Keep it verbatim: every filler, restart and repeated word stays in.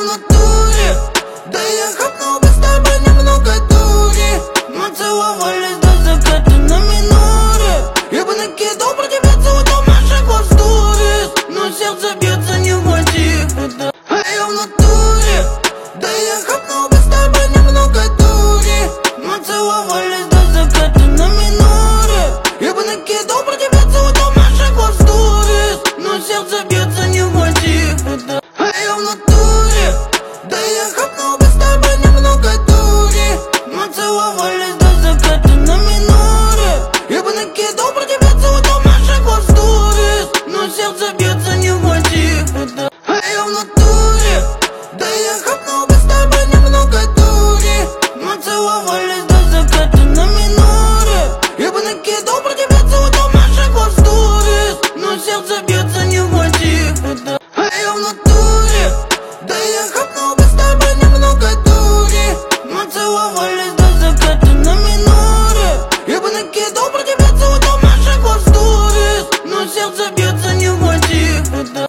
в натуре. Да я хапнул бы с тобой немного дури. Мы целовались до заката на миноре. Я бы накидал про тебя целый дом наших лав сторис. Но сердце бьется не в мотив, это а я в натуре. Да я хапнул бы с тобой немного дури. Мы целовались до заката на миноре. Я бы накидал про тебя целый дом наших лав сторис. Но сердце бьется не в мотив, это а я в натуре. Да я хапнул бы с тобой немного дури. Мы целовались до заката на миноре. Я бы накидал про тебя целый дом наших лав сторис. Но сердце бьется не в мотив, это а я в натуре. Да я хапнул бы с тобой немного дури. Мы целовались